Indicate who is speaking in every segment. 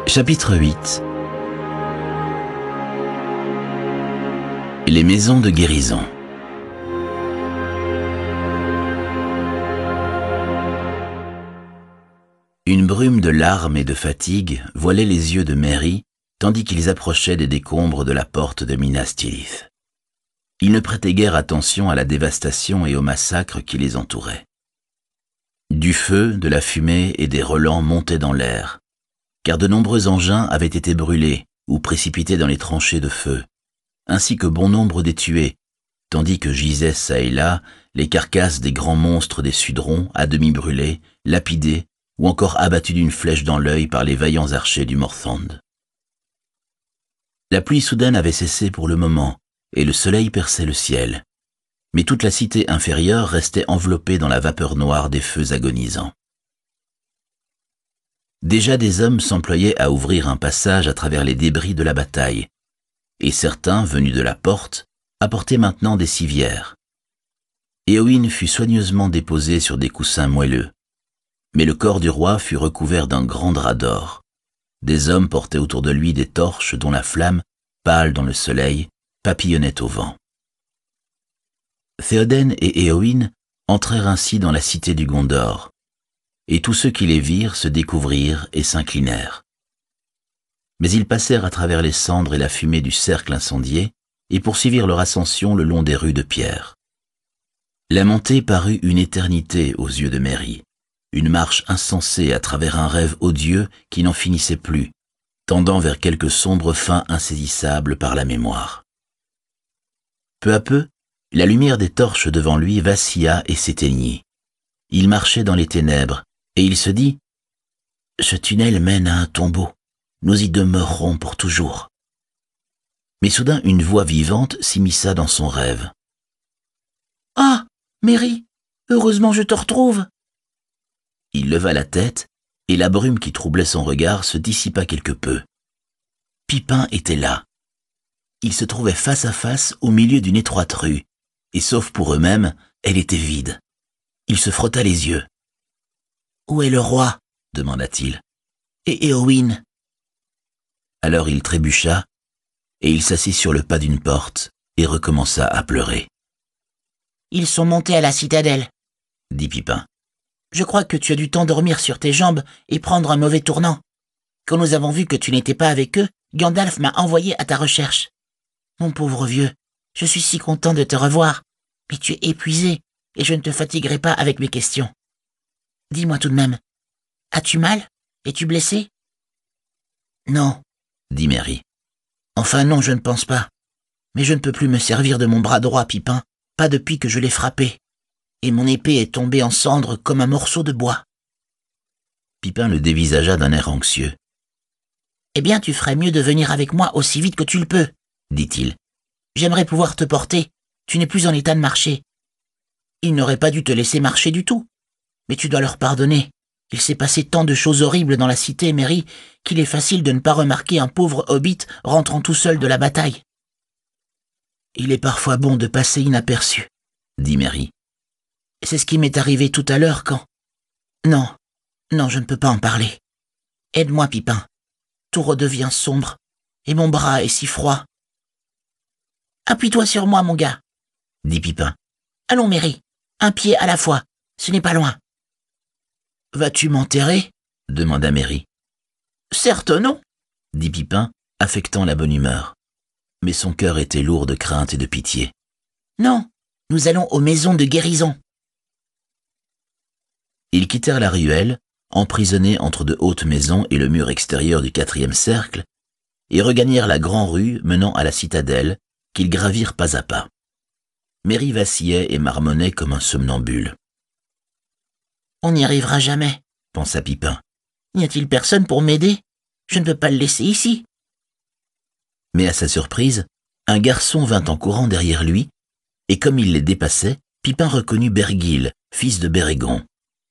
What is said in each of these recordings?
Speaker 1: Chapitre 8. Les maisons de guérison. Une brume de larmes et de fatigue voilait les yeux de Merry tandis qu'ils approchaient des décombres de la porte de Minas Tirith. Ils ne prêtaient guère attention à la dévastation et au massacre qui les entourait. Du feu, de la fumée et des relents montaient dans l'air, car de nombreux engins avaient été brûlés ou précipités dans les tranchées de feu, ainsi que bon nombre des tués, tandis que gisaient çà et là les carcasses des grands monstres des Sudrons à demi brûlés, lapidés ou encore abattus d'une flèche dans l'œil par les vaillants archers du Morthond. La pluie soudaine avait cessé pour le moment, et le soleil perçait le ciel, mais toute la cité inférieure restait enveloppée dans la vapeur noire des feux agonisants. Déjà des hommes s'employaient à ouvrir un passage à travers les débris de la bataille, et certains, venus de la porte, apportaient maintenant des civières. Éowyn fut soigneusement déposé sur des coussins moelleux, mais le corps du roi fut recouvert d'un grand drap d'or. Des hommes portaient autour de lui des torches dont la flamme, pâle dans le soleil, papillonnait au vent. Théoden et Éowyn entrèrent ainsi dans la cité du Gondor, et tous ceux qui les virent se découvrirent et s'inclinèrent. Mais ils passèrent à travers les cendres et la fumée du cercle incendié et poursuivirent leur ascension le long des rues de pierre. La montée parut une éternité aux yeux de Merry, une marche insensée à travers un rêve odieux qui n'en finissait plus, tendant vers quelque sombre fin insaisissable par la mémoire. Peu à peu, la lumière des torches devant lui vacilla et s'éteignit. Il marchait dans les ténèbres, et il se dit « Ce tunnel mène à un tombeau, nous y demeurerons pour toujours. » Mais soudain une voix vivante s'immisça dans son rêve. « Ah, Merry, heureusement je te retrouve !» Il leva la tête, et la brume qui troublait son regard se dissipa quelque peu. Pippin était là. Ils se trouvaient face à face au milieu d'une étroite rue, et sauf pour eux-mêmes, elle était vide. Il se frotta les yeux. « Où est le roi ?» demanda-t-il. « Et Éowyn ?» Alors il trébucha, et il s'assit sur le pas d'une porte, et recommença à pleurer. « Ils sont montés à la citadelle, » dit Pippin. « Je crois que tu as dû t'endormir sur tes jambes et prendre un mauvais tournant. Quand nous avons vu que tu n'étais pas avec eux, Gandalf m'a envoyé à ta recherche. Mon pauvre vieux, je suis si content de te revoir, mais tu es épuisé et je ne te fatiguerai pas avec mes questions. Dis-moi tout de même, as-tu mal? Es-tu blessé? » « Non, » dit Merry. « Enfin non, je ne pense pas. Mais je ne peux plus me servir de mon bras droit, Pippin, pas depuis que je l'ai frappé. Et mon épée est tombée en cendres comme un morceau de bois. » Pippin le dévisagea d'un air anxieux. « Eh bien, tu ferais mieux de venir avec moi aussi vite que tu le peux, » dit-il. « J'aimerais pouvoir te porter, tu n'es plus en état de marcher. Ils n'auraient pas dû te laisser marcher du tout. Mais tu dois leur pardonner. Il s'est passé tant de choses horribles dans la cité, Merry, qu'il est facile de ne pas remarquer un pauvre hobbit rentrant tout seul de la bataille. »« Il est parfois bon de passer inaperçu, » dit Merry. « C'est ce qui m'est arrivé tout à l'heure quand... Non, je ne peux pas en parler. Aide-moi, Pippin. Tout redevient sombre, et mon bras est si froid. »« Appuie-toi sur moi, mon gars, » dit Pippin. « Allons, Merry, un pied à la fois, ce n'est pas loin. »« Vas-tu m'enterrer ?» demanda Merry. « Certes non, » dit Pippin, affectant la bonne humeur. Mais son cœur était lourd de crainte et de pitié. « Non, nous allons aux maisons de guérison. » Ils quittèrent la ruelle, emprisonnés entre de hautes maisons et le mur extérieur du 4e cercle, et regagnèrent la grande rue menant à la citadelle, qu'ils gravirent pas à pas. Merry vacillait et marmonnait comme un somnambule. « On n'y arrivera jamais, » pensa Pippin. « N'y a-t-il personne pour m'aider? Je ne peux pas le laisser ici. » Mais à sa surprise, un garçon vint en courant derrière lui, et comme il les dépassait, Pippin reconnut Bergil, fils de Bérégon.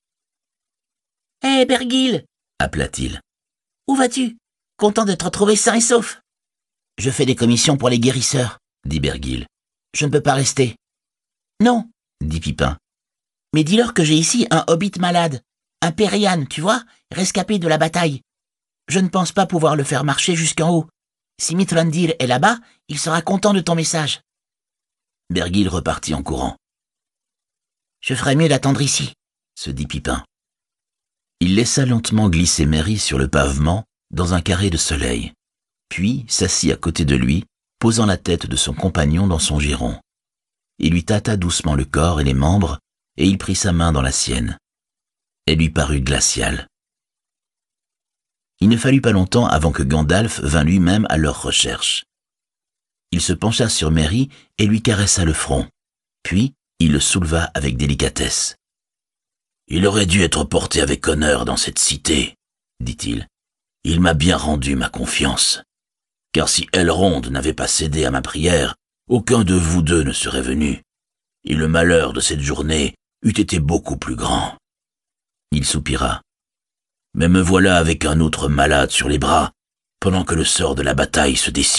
Speaker 1: « Hé, Bergil !» appela-t-il. « Où vas-tu? Content de te retrouver sain et sauf. »« Je fais des commissions pour les guérisseurs, » dit Bergil. « Je ne peux pas rester. »« Non, » dit Pippin. « Mais dis-leur que j'ai ici un hobbit malade, un Périane, tu vois, rescapé de la bataille.
Speaker 2: Je ne pense pas pouvoir le faire marcher jusqu'en haut. Si Mithrandir est là-bas, il sera content de ton message. »
Speaker 1: Bergil repartit en courant.
Speaker 2: « Je ferais mieux d'attendre ici, »
Speaker 1: se dit Pipin. Il laissa lentement glisser Merry sur le pavement dans un carré de soleil, puis s'assit à côté de lui, posant la tête de son compagnon dans son giron. Il lui tâta doucement le corps et les membres, et il prit sa main dans la sienne. Elle lui parut glaciale. Il ne fallut pas longtemps avant que Gandalf vînt lui-même à leur recherche. Il se pencha sur Merry et lui caressa le front, puis il le souleva avec délicatesse. « Il aurait dû être porté avec honneur dans cette cité, » dit-il. « Il m'a bien rendu ma confiance. Car si Elrond n'avait pas cédé à ma prière, aucun de vous deux ne serait venu, et le malheur de cette journée eût été beaucoup plus grand. » Il soupira. « Mais me voilà avec un autre malade sur les bras, pendant que le sort de la bataille se décide. »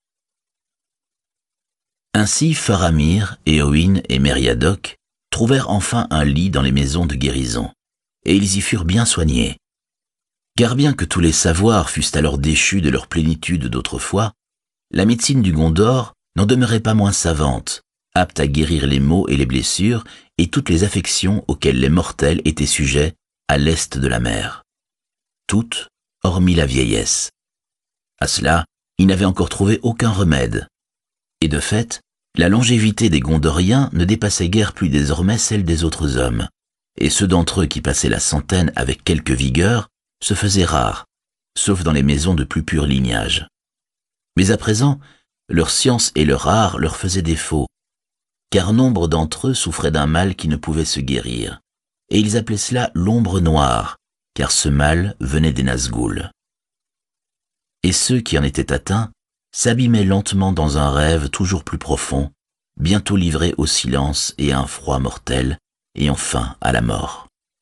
Speaker 1: Ainsi Faramir, Éowyn et Meriadoc trouvèrent enfin un lit dans les maisons de guérison, et ils y furent bien soignés. Car bien que tous les savoirs fussent alors déchus de leur plénitude d'autrefois, la médecine du Gondor n'en demeurait pas moins savante, apte à guérir les maux et les blessures et toutes les affections auxquelles les mortels étaient sujets à l'est de la mer. Toutes, hormis la vieillesse. À cela, ils n'avaient encore trouvé aucun remède. Et de fait, la longévité des Gondoriens ne dépassait guère plus désormais celle des autres hommes, et ceux d'entre eux qui passaient la centaine avec quelque vigueur se faisaient rares, sauf dans les maisons de plus pur lignage. Mais à présent, leur science et leur art leur faisaient défaut, car nombre d'entre eux souffraient d'un mal qui ne pouvait se guérir, et ils appelaient cela l'ombre noire, car ce mal venait des Nazgûl. Et ceux qui en étaient atteints s'abîmaient lentement dans un rêve toujours plus profond, bientôt livrés au silence et à un froid mortel, et enfin à la mort.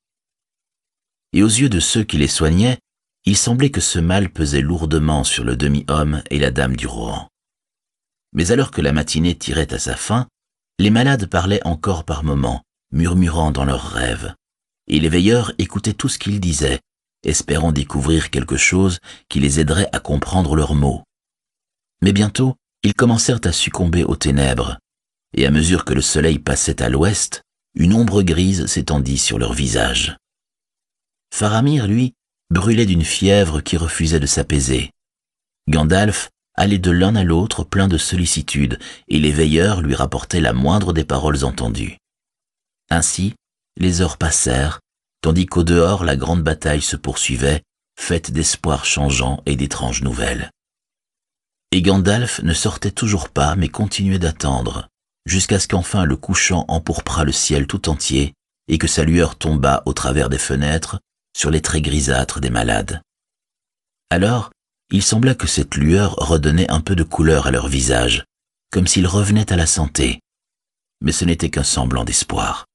Speaker 1: Et aux yeux de ceux qui les soignaient, il semblait que ce mal pesait lourdement sur le demi-homme et la dame du Rohan. Mais alors que la matinée tirait à sa fin, les malades parlaient encore par moments, murmurant dans leurs rêves, et les veilleurs écoutaient tout ce qu'ils disaient, espérant découvrir quelque chose qui les aiderait à comprendre leurs mots. Mais bientôt, ils commencèrent à succomber aux ténèbres, et à mesure que le soleil passait à l'ouest, une ombre grise s'étendit sur leurs visages. Faramir, lui, brûlait d'une fièvre qui refusait de s'apaiser. Gandalf allait de l'un à l'autre plein de sollicitude, et les veilleurs lui rapportaient la moindre des paroles entendues. Ainsi, les heures passèrent, tandis qu'au dehors la grande bataille se poursuivait, faite d'espoirs changeants et d'étranges nouvelles. Et Gandalf ne sortait toujours pas, mais continuait d'attendre, jusqu'à ce qu'enfin le couchant empourprât le ciel tout entier, et que sa lueur tombât au travers des fenêtres sur les traits grisâtres des malades. Alors, il sembla que cette lueur redonnait un peu de couleur à leur visage, comme s'ils revenaient à la santé, mais ce n'était qu'un semblant d'espoir.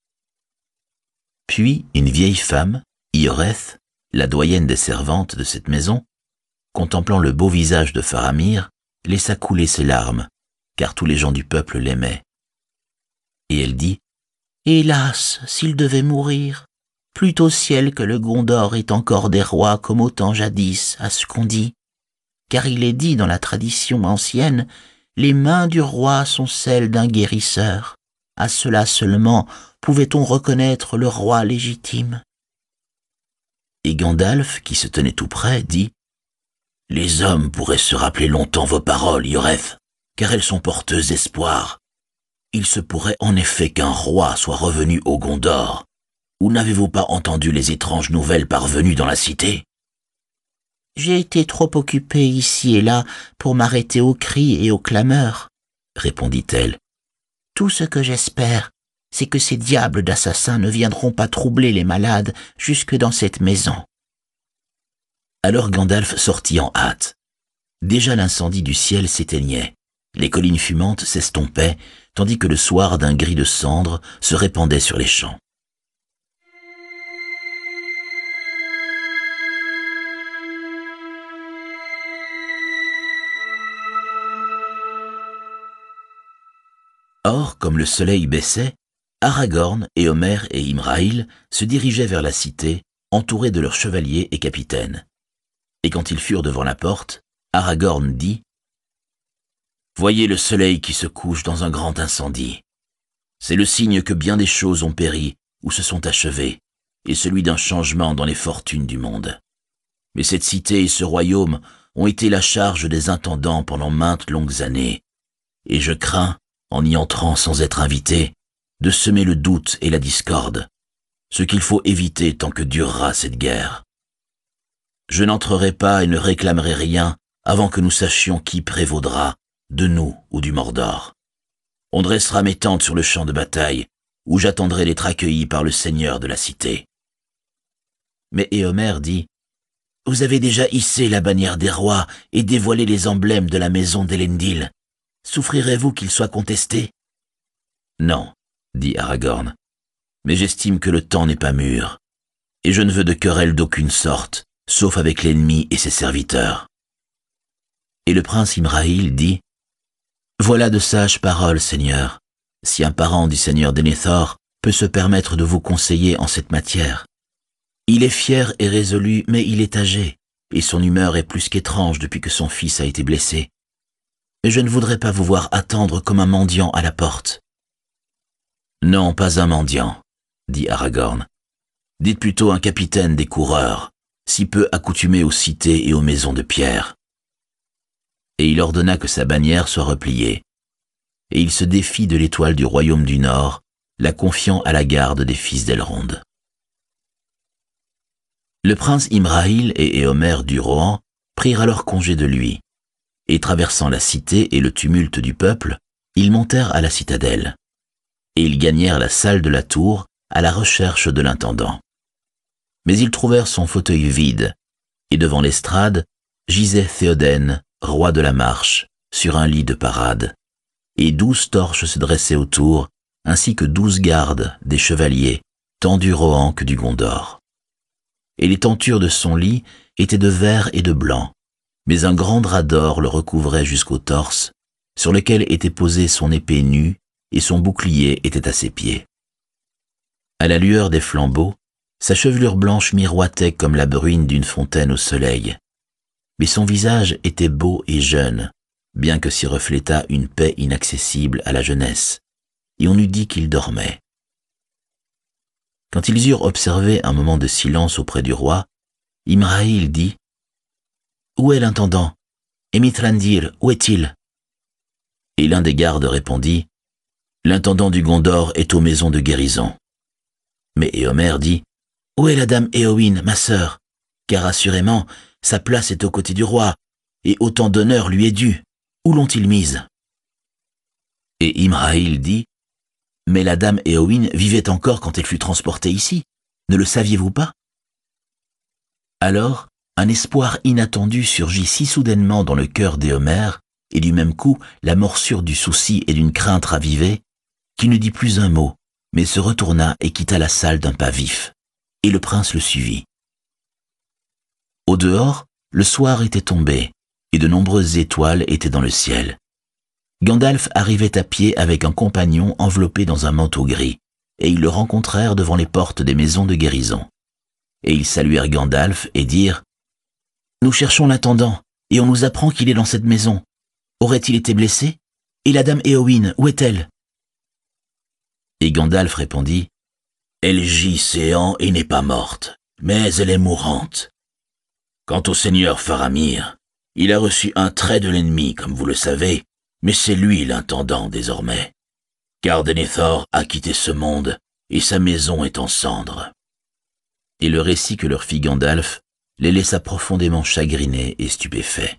Speaker 1: Puis une vieille femme, Ioreth, la doyenne des servantes de cette maison, contemplant le beau visage de Faramir, laissa couler ses larmes, car tous les gens du peuple l'aimaient. Et elle dit : « Hélas, s'il devait mourir, plût au ciel que le Gondor ait encore des rois comme au temps jadis, à ce qu'on dit. Car il est dit dans la tradition ancienne, les mains du roi sont celles d'un guérisseur. À cela seulement pouvait-on reconnaître le roi légitime. » Et Gandalf, qui se tenait tout près, dit : « Les hommes pourraient se rappeler longtemps vos paroles, Ioreth, car elles sont porteuses d'espoir. Il se pourrait en effet qu'un roi soit revenu au Gondor. Ou n'avez-vous pas entendu les étranges nouvelles parvenues dans la cité ? » « J'ai été trop occupée ici et là pour m'arrêter aux cris et aux clameurs, » répondit-elle. « Tout ce que j'espère, c'est que ces diables d'assassins ne viendront pas troubler les malades jusque dans cette maison. » Alors Gandalf sortit en hâte. Déjà l'incendie du ciel s'éteignait, les collines fumantes s'estompaient, tandis que le soir d'un gris de cendre se répandait sur les champs. Or, comme le soleil baissait, Aragorn, Éomer et Imrahil se dirigeaient vers la cité, entourés de leurs chevaliers et capitaines. Et quand ils furent devant la porte, Aragorn dit « Voyez le soleil qui se couche dans un grand incendie. C'est le signe que bien des choses ont péri ou se sont achevées, et celui d'un changement dans les fortunes du monde. Mais cette cité et ce royaume ont été la charge des intendants pendant maintes longues années, et je crains, en y entrant sans être invité, de semer le doute et la discorde, ce qu'il faut éviter tant que durera cette guerre. Je n'entrerai pas et ne réclamerai rien avant que nous sachions qui prévaudra, de nous ou du Mordor. On dressera mes tentes sur le champ de bataille, où j'attendrai d'être accueilli par le seigneur de la cité. » Mais Éomer dit « Vous avez déjà hissé la bannière des rois et dévoilé les emblèmes de la maison d'Elendil. Souffrirez-vous qu'il soit contesté ?»« Non, » dit Aragorn, « mais j'estime que le temps n'est pas mûr, et je ne veux de querelle d'aucune sorte, sauf avec l'ennemi et ses serviteurs. » Et le prince Imrahil dit « Voilà de sages paroles, Seigneur, si un parent du seigneur Denethor peut se permettre de vous conseiller en cette matière. Il est fier et résolu, mais il est âgé, et son humeur est plus qu'étrange depuis que son fils a été blessé. Mais je ne voudrais pas vous voir attendre comme un mendiant à la porte. »« Non, pas un mendiant, » dit Aragorn. « Dites plutôt un capitaine des coureurs, si peu accoutumé aux cités et aux maisons de pierre. » Et il ordonna que sa bannière soit repliée. Et il se défit de l'étoile du royaume du Nord, la confiant à la garde des fils d'Elrond. Le prince Imrahil et Éomer du Rohan prirent alors congé de lui, et traversant la cité et le tumulte du peuple, ils montèrent à la citadelle, et ils gagnèrent la salle de la tour à la recherche de l'intendant. Mais ils trouvèrent son fauteuil vide, et devant l'estrade gisait Théoden, roi de la Marche, sur un lit de parade, et 12 torches se dressaient autour, ainsi que 12 gardes, des chevaliers, tant du Rohan que du Gondor. Et les tentures de son lit étaient de vert et de blanc, mais un grand drap d'or le recouvrait jusqu'au torse, sur lequel était posée son épée nue, et son bouclier était à ses pieds. À la lueur des flambeaux, sa chevelure blanche miroitait comme la bruine d'une fontaine au soleil, mais son visage était beau et jeune, bien que s'y reflétât une paix inaccessible à la jeunesse, et on eût dit qu'il dormait. Quand ils eurent observé un moment de silence auprès du roi, Imrahil dit « Où est l'intendant? Et Mithrandir, où est-il » Et l'un des gardes répondit « L'intendant du Gondor est aux maisons de guérison. » Mais Éomer dit « Où est la dame Éowyn, ma sœur? Car assurément, sa place est aux côtés du roi, et autant d'honneur lui est dû. Où l'ont-ils mise » Et Imrahil dit « Mais la dame Éowyn vivait encore quand elle fut transportée ici. Ne le saviez-vous pas » Alors, un espoir inattendu surgit si soudainement dans le cœur d'Éomer, et du même coup, la morsure du souci et d'une crainte ravivée, qu'il ne dit plus un mot, mais se retourna et quitta la salle d'un pas vif, et le prince le suivit. Au dehors, le soir était tombé, et de nombreuses étoiles étaient dans le ciel. Gandalf arrivait à pied avec un compagnon enveloppé dans un manteau gris, et ils le rencontrèrent devant les portes des maisons de guérison. Et ils saluèrent Gandalf et dirent « Nous cherchons l'intendant, et on nous apprend qu'il est dans cette maison. Aurait-il été blessé? Et la dame Éowyn, où est-elle » Et Gandalf répondit « Elle gît séant et n'est pas morte, mais elle est mourante. Quant au seigneur Faramir, il a reçu un trait de l'ennemi, comme vous le savez, mais c'est lui l'intendant désormais. Car Denethor a quitté ce monde, et sa maison est en cendres. » Et le récit que leur fit Gandalf les laissa profondément chagrinés et stupéfaits.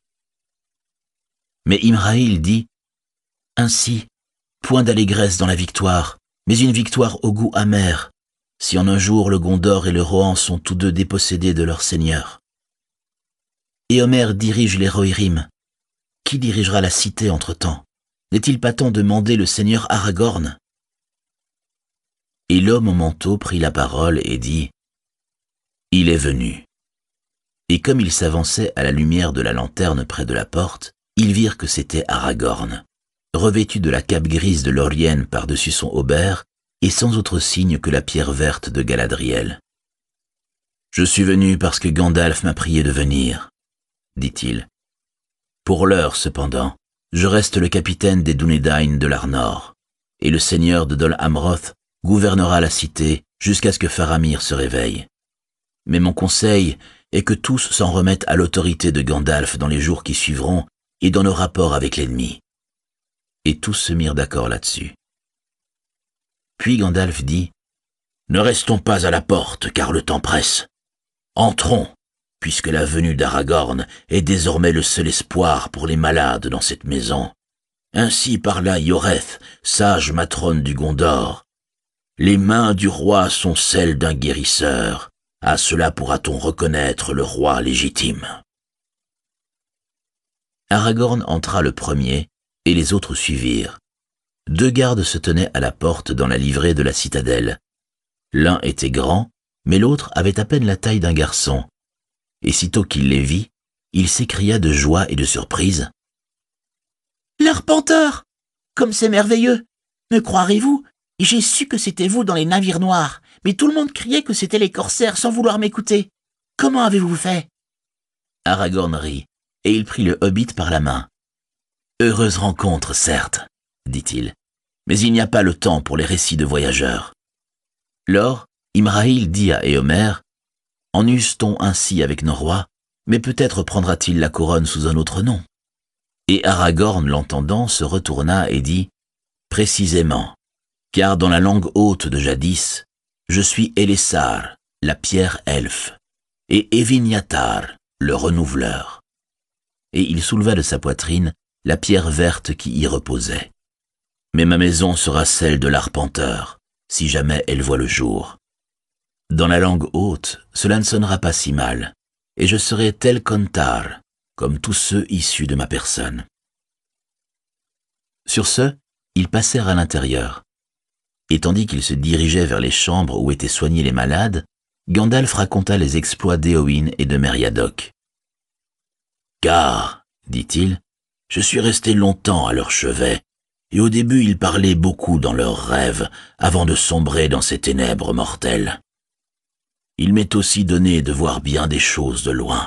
Speaker 1: Mais Imrahil dit « Ainsi, point d'allégresse dans la victoire, mais une victoire au goût amer, si en un jour le Gondor et le Rohan sont tous deux dépossédés de leur seigneur. Éomer dirige les Rohirrim. Qui dirigera la cité entre-temps? N'est-il pas temps de mander le seigneur Aragorn ?» Et l'homme au manteau prit la parole et dit « Il est venu. » Et comme il s'avançait à la lumière de la lanterne près de la porte, ils virent que c'était Aragorn, revêtu de la cape grise de Lorien par-dessus son haubert et sans autre signe que la pierre verte de Galadriel. « Je suis venu parce que Gandalf m'a prié de venir. » dit-il. Pour l'heure, cependant, je reste le capitaine des Dúnedain de l'Arnor, et le seigneur de Dol Amroth gouvernera la cité jusqu'à ce que Faramir se réveille. Mais mon conseil est que tous s'en remettent à l'autorité de Gandalf dans les jours qui suivront et dans nos rapports avec l'ennemi. Et tous se mirent d'accord là-dessus. Puis Gandalf dit « Ne restons pas à la porte, car le temps presse. Entrons, puisque la venue d'Aragorn est désormais le seul espoir pour les malades dans cette maison. Ainsi parla Ioreth, sage matrone du Gondor. Les mains du roi sont celles d'un guérisseur. À cela pourra-t-on reconnaître le roi légitime. » Aragorn entra le premier, et les autres suivirent. 2 gardes se tenaient à la porte dans la livrée de la citadelle. L'un était grand, mais l'autre avait à peine la taille d'un garçon. Et sitôt qu'il les vit, il s'écria de joie et de surprise.
Speaker 2: « L'arpenteur! Comme c'est merveilleux! Me croirez-vous? J'ai su que c'était vous dans les navires noirs, mais tout le monde criait que c'était les corsaires sans vouloir m'écouter. Comment avez-vous fait ?»
Speaker 1: Aragorn rit, et il prit le hobbit par la main. « Heureuse rencontre, certes, dit-il, mais il n'y a pas le temps pour les récits de voyageurs. » Lors, Imrahil dit à Éomer, « En use-t-on ainsi avec nos rois, mais peut-être prendra-t-il la couronne sous un autre nom. » Et Aragorn, l'entendant, se retourna et dit, « Précisément, car dans la langue haute de jadis, je suis Elessar, la pierre elfe, et Evinyatar, le renouveleur. » Et il souleva de sa poitrine la pierre verte qui y reposait. « Mais ma maison sera celle de l'arpenteur, si jamais elle voit le jour. Dans la langue haute, cela ne sonnera pas si mal, et je serai tel Contar, comme tous ceux issus de ma personne. » Sur ce, ils passèrent à l'intérieur. Et tandis qu'ils se dirigeaient vers les chambres où étaient soignés les malades, Gandalf raconta les exploits d'Éowyn et de Meriadoc. « Car, dit-il, je suis resté longtemps à leur chevet, et au début ils parlaient beaucoup dans leurs rêves avant de sombrer dans ces ténèbres mortelles. Il m'est aussi donné de voir bien des choses de loin. »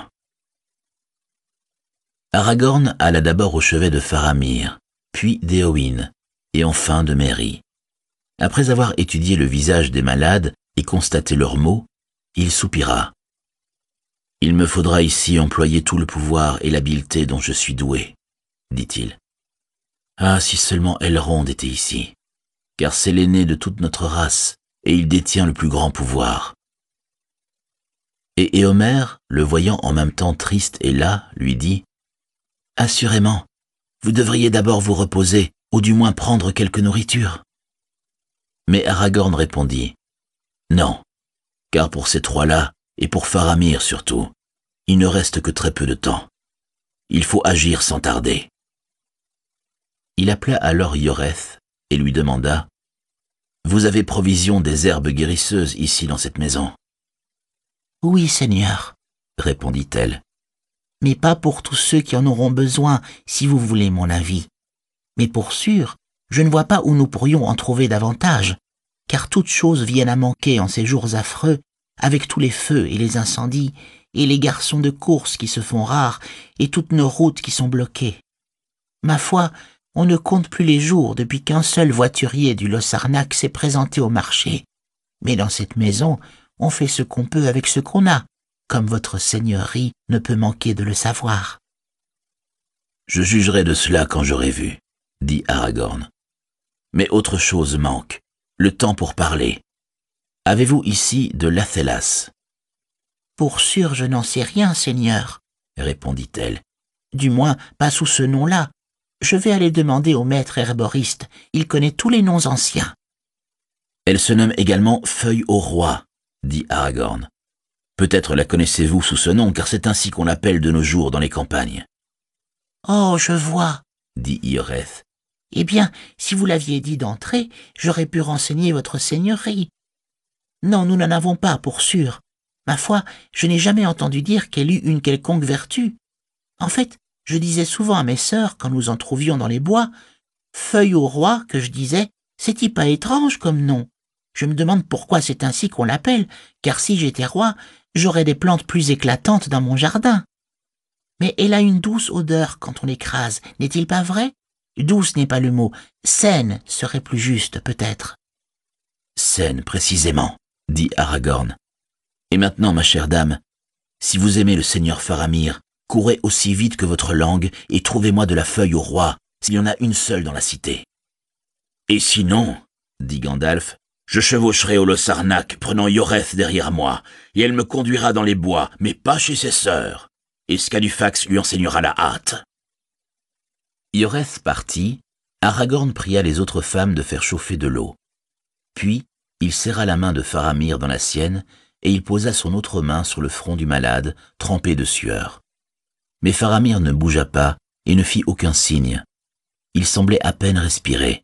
Speaker 1: Aragorn alla d'abord au chevet de Faramir, puis d'Éowyn, et enfin de Merry. Après avoir étudié le visage des malades et constaté leurs maux, il soupira. « Il me faudra ici employer tout le pouvoir et l'habileté dont je suis doué, » dit-il. « Ah, si seulement Elrond était ici, car c'est l'aîné de toute notre race, et il détient le plus grand pouvoir. » Et Éomer, le voyant en même temps triste et las, lui dit « Assurément, vous devriez d'abord vous reposer, ou du moins prendre quelque nourriture. » Mais Aragorn répondit « Non, car pour ces 3-là, et pour Faramir surtout, il ne reste que très peu de temps. Il faut agir sans tarder. » Il appela alors Ioreth et lui demanda « Vous avez provision des herbes guérisseuses ici dans cette maison ?»«
Speaker 2: Oui, Seigneur, » répondit-elle. « Mais pas pour tous ceux qui en auront besoin, si vous voulez mon avis. Mais pour sûr, je ne vois pas où nous pourrions en trouver davantage, car toutes choses viennent à manquer en ces jours affreux, avec tous les feux et les incendies, et les garçons de course qui se font rares, et toutes nos routes qui sont bloquées. Ma foi, on ne compte plus les jours depuis qu'un seul voiturier du Lossarnac s'est présenté au marché. Mais dans cette maison, on fait ce qu'on peut avec ce qu'on a, comme votre seigneurie ne peut manquer de le savoir. »
Speaker 1: « Je jugerai de cela quand j'aurai vu, » dit Aragorn. « Mais autre chose manque, le temps pour parler. Avez-vous ici de l'Athelas ?»«
Speaker 2: Pour sûr, je n'en sais rien, Seigneur, » répondit-elle. « Du moins, pas sous ce nom-là. Je vais aller demander au maître herboriste. Il connaît tous les noms anciens. »
Speaker 1: « Elle se nomme également Feuille au roi, » dit Aragorn. « Peut-être la connaissez-vous sous ce nom, car c'est ainsi qu'on l'appelle de nos jours dans les campagnes. »«
Speaker 2: Oh, je vois, »
Speaker 1: dit Ioreth.
Speaker 2: « Eh bien, si vous l'aviez dit d'entrée, j'aurais pu renseigner votre seigneurie. Non, nous n'en avons pas, pour sûr. Ma foi, je n'ai jamais entendu dire qu'elle eût une quelconque vertu. En fait, je disais souvent à mes sœurs, quand nous en trouvions dans les bois, « Feuille au roi » que je disais, c'est-il pas étrange comme nom? Je me demande pourquoi c'est ainsi qu'on l'appelle, car si j'étais roi, j'aurais des plantes plus éclatantes dans mon jardin. » Mais elle a une douce odeur quand on l'écrase, n'est-il pas vrai? Douce n'est pas le mot, saine serait plus juste, peut-être.
Speaker 1: Saine, précisément, dit Aragorn. Et maintenant, ma chère dame, si vous aimez le seigneur Faramir, courez aussi vite que votre langue et trouvez-moi de la feuille au roi, s'il y en a une seule dans la cité. Et sinon, dit Gandalf, je chevaucherai au Lossarnac, prenant Yoreth derrière moi, et elle me conduira dans les bois, mais pas chez ses sœurs, et Scadufax lui enseignera la hâte. Yoreth partit, Aragorn pria les autres femmes de faire chauffer de l'eau. Puis, il serra la main de Faramir dans la sienne, et il posa son autre main sur le front du malade, trempé de sueur. Mais Faramir ne bougea pas et ne fit aucun signe. Il semblait à peine respirer.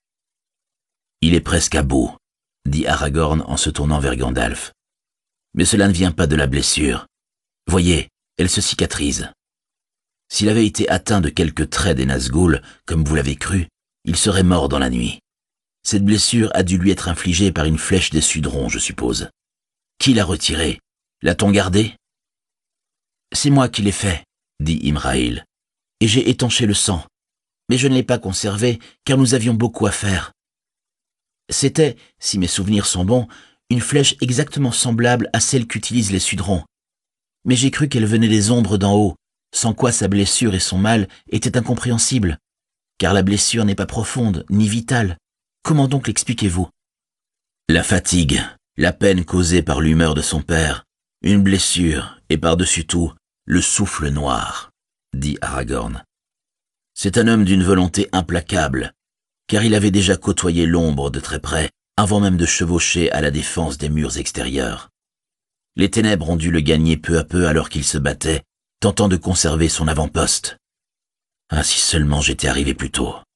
Speaker 1: « Il est presque à bout, » dit Aragorn en se tournant vers Gandalf. « Mais cela ne vient pas de la blessure. Voyez, elle se cicatrise. S'il avait été atteint de quelques traits des Nazgûl, comme vous l'avez cru, il serait mort dans la nuit. Cette blessure a dû lui être infligée par une flèche des Sudrons, je suppose. Qui l'a retirée? L'a-t-on gardée? C'est moi qui l'ai fait, dit Imrahil, et j'ai étanché le sang. Mais je ne l'ai pas conservé, car nous avions beaucoup à faire. C'était, si mes souvenirs sont bons, une flèche exactement semblable à celle qu'utilisent les Sudrons. Mais j'ai cru qu'elle venait des ombres d'en haut, sans quoi sa blessure et son mal étaient incompréhensibles, car la blessure n'est pas profonde, ni vitale. Comment donc l'expliquez-vous? La fatigue, la peine causée par l'humeur de son père, une blessure, et par-dessus tout, le souffle noir, dit Aragorn. C'est un homme d'une volonté implacable, car il avait déjà côtoyé l'ombre de très près, avant même de chevaucher à la défense des murs extérieurs. Les ténèbres ont dû le gagner peu à peu alors qu'il se battait, tentant de conserver son avant-poste. Ah, si seulement j'étais arrivé plus tôt.